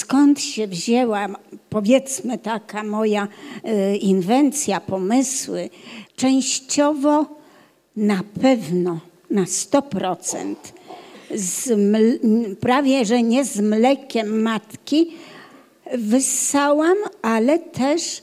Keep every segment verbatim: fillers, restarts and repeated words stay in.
skąd się wzięła, powiedzmy, taka moja inwencja, pomysły. Częściowo na pewno, na sto procent, z ml- prawie że nie z mlekiem matki wyssałam, ale też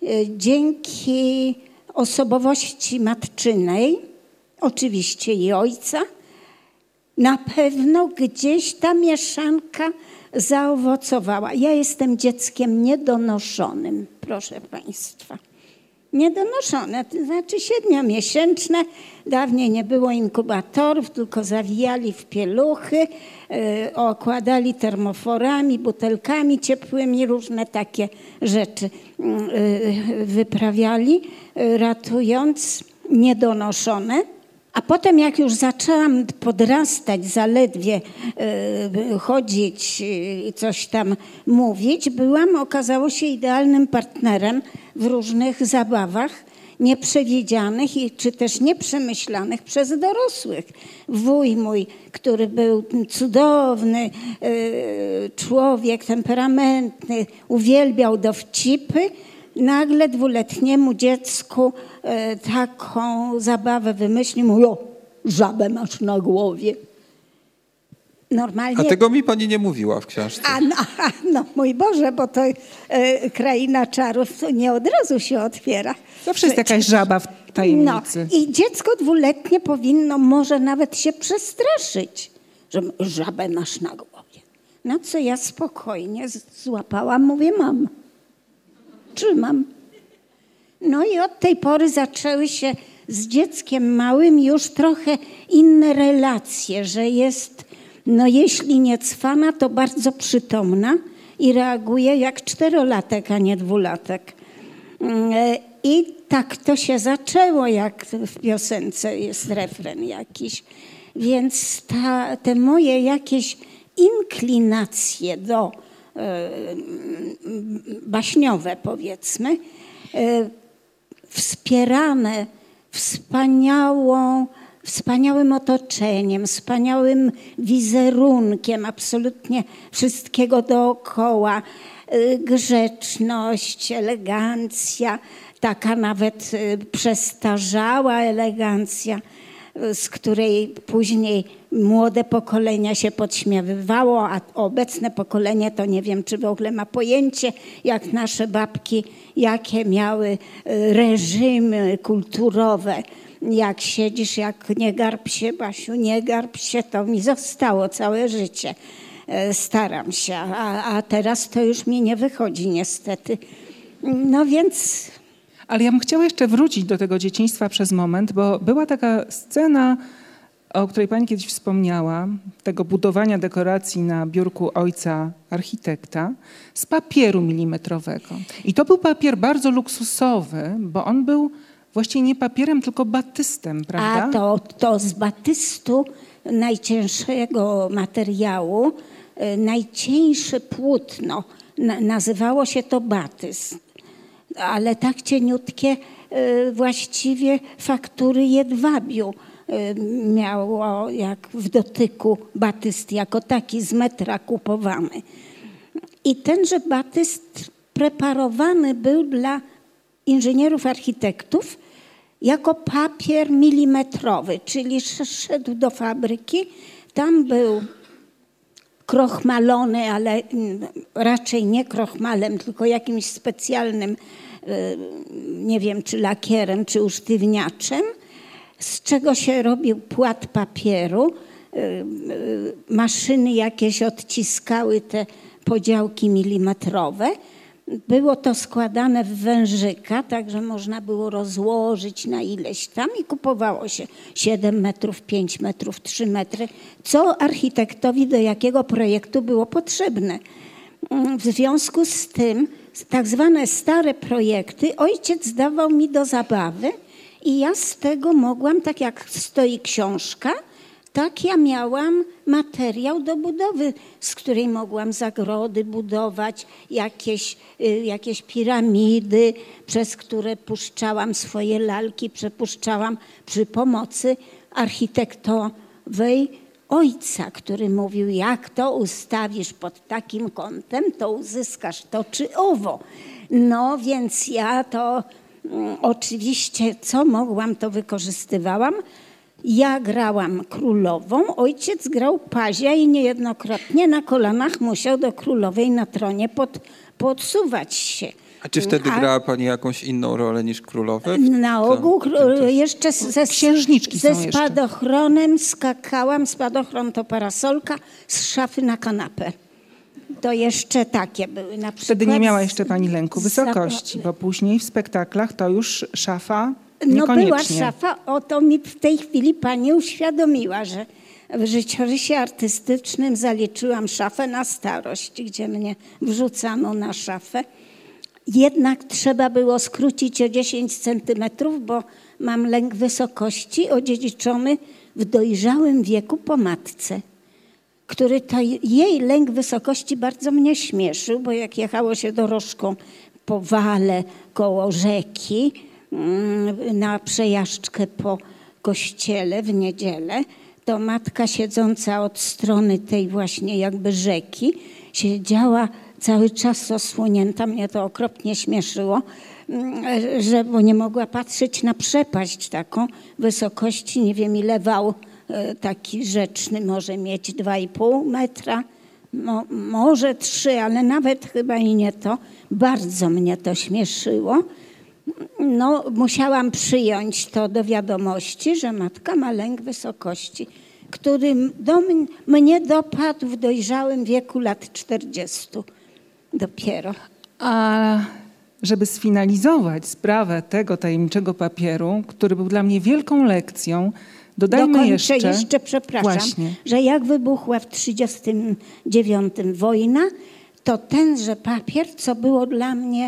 dzięki osobowości matczynej, oczywiście i ojca, na pewno gdzieś ta mieszanka zaowocowała. Ja jestem dzieckiem niedonoszonym, proszę państwa. Niedonoszone, to znaczy siedmiomiesięczne. Dawniej nie było inkubatorów, tylko zawijali w pieluchy, yy, okładali termoforami, butelkami ciepłymi, różne takie rzeczy yy, wyprawiali, yy, ratując niedonoszone. A potem jak już zaczęłam podrastać, zaledwie y, chodzić i y, coś tam mówić, byłam, okazało się, idealnym partnerem w różnych zabawach nieprzewidzianych i, czy też nieprzemyślanych przez dorosłych. Wuj mój, który był cudowny y, człowiek, temperamentny, uwielbiał dowcipy, nagle dwuletniemu dziecku e, taką zabawę wymyślił, mówi, o, żabę masz na głowie. Normalnie... A tego mi pani nie mówiła w książce. A no, a, no mój Boże, bo to e, kraina czarów to nie od razu się otwiera. Zawsze jest jakaś żaba w tajemnicy. No, i dziecko dwuletnie powinno może nawet się przestraszyć, że żabę masz na głowie. No co ja spokojnie złapałam, mówię, mam. Trzymam. No i od tej pory zaczęły się z dzieckiem małym już trochę inne relacje, że jest, no jeśli nie cwana, to bardzo przytomna i reaguje jak czterolatek, a nie dwulatek. I tak to się zaczęło, jak w piosence jest refren jakiś. Więc ta, te moje jakieś inklinacje do baśniowe, powiedzmy, wspierane wspaniałą, wspaniałym otoczeniem, wspaniałym wizerunkiem, absolutnie wszystkiego dookoła, grzeczność, elegancja, taka nawet przestarzała elegancja, z której później młode pokolenia się podśmiewywało, a obecne pokolenie to nie wiem, czy w ogóle ma pojęcie, jak nasze babki, jakie miały reżimy kulturowe. Jak siedzisz, jak nie garb się, Basiu, nie garb się, to mi zostało całe życie. Staram się, a, a teraz to już mi nie wychodzi niestety. No więc... Ale ja bym chciała jeszcze wrócić do tego dzieciństwa przez moment, bo była taka scena, o której pani kiedyś wspomniała, tego budowania dekoracji na biurku ojca architekta z papieru milimetrowego. I to był papier bardzo luksusowy, bo on był właściwie nie papierem, tylko batystem, prawda? A to, to z batystu, najcięższego materiału, najcieńsze płótno, nazywało się to batyst. Ale tak cieniutkie właściwie faktury jedwabiu miało jak w dotyku batyst jako taki z metra kupowany. I tenże batyst preparowany był dla inżynierów, architektów jako papier milimetrowy, czyli szedł do fabryki, tam był krochmalony, ale raczej nie krochmalem, tylko jakimś specjalnym, nie wiem, czy lakierem, czy usztywniaczem, z czego się robił płat papieru. Maszyny jakieś odciskały te podziałki milimetrowe. Było to składane w wężyka, tak że można było rozłożyć na ileś tam i kupowało się siedem metrów, pięć metrów, trzy metry, co architektowi do jakiego projektu było potrzebne. W związku z tym tak zwane stare projekty ojciec dawał mi do zabawy i ja z tego mogłam, tak jak stoi książka, tak ja miałam materiał do budowy, z której mogłam zagrody budować, jakieś, jakieś piramidy, przez które puszczałam swoje lalki, przepuszczałam przy pomocy architektowej ojca, który mówił, jak to ustawisz pod takim kątem, to uzyskasz to czy owo. No więc ja to mm, oczywiście co mogłam, to wykorzystywałam. Ja grałam królową, ojciec grał pazia i niejednokrotnie na kolanach musiał do królowej na tronie pod, podsuwać się. A czy wtedy A grała pani jakąś inną rolę niż królowe? na Co- ogół czym kró- to- jeszcze ze, Księżniczki ze są jeszcze. spadochronem skakałam, spadochron to parasolka, z szafy na kanapę. To jeszcze takie były na przykład. Wtedy nie miała jeszcze pani lęku z- wysokości, bo później w spektaklach to już szafa No niekoniecznie. była szafa, o to mi w tej chwili pani uświadomiła, że w życiorysie artystycznym zaliczyłam szafę na starość, gdzie mnie wrzucano na szafę. Jednak trzeba było skrócić o dziesięć centymetrów, bo mam lęk wysokości odziedziczony w dojrzałym wieku po matce, który to jej lęk wysokości bardzo mnie śmieszył, bo jak jechało się dorożką po wale koło rzeki mm, na przejażdżkę po kościele w niedzielę, to matka siedząca od strony tej właśnie jakby rzeki siedziała cały czas osłonięta. Mnie to okropnie śmieszyło, mm, że bo nie mogła patrzeć na przepaść taką wysokości, nie wiem ile wał e, taki rzeczny może mieć dwa i pół metra, mo, może trzy, ale nawet chyba i nie to. Bardzo mnie to śmieszyło. No, musiałam przyjąć to do wiadomości, że matka ma lęk wysokości, który do m- mnie dopadł w dojrzałym wieku lat czterdziestu dopiero. A żeby sfinalizować sprawę tego tajemniczego papieru, który był dla mnie wielką lekcją, dodajmy Dokończę jeszcze... jeszcze, przepraszam, Właśnie. że jak wybuchła w trzydziestym dziewiątym wojna, to tenże papier, co było dla mnie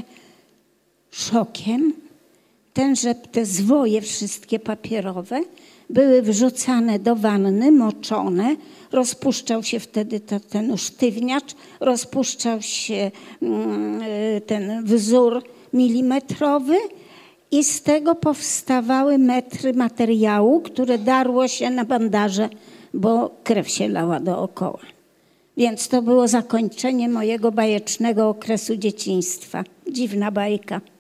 szokiem, tenże te zwoje wszystkie papierowe były wrzucane do wanny, moczone, rozpuszczał się wtedy to, ten usztywniacz, rozpuszczał się mm, ten wzór milimetrowy i z tego powstawały metry materiału, które darło się na bandaże, bo krew się lała dookoła. Więc to było zakończenie mojego bajecznego okresu dzieciństwa. Dziwna bajka.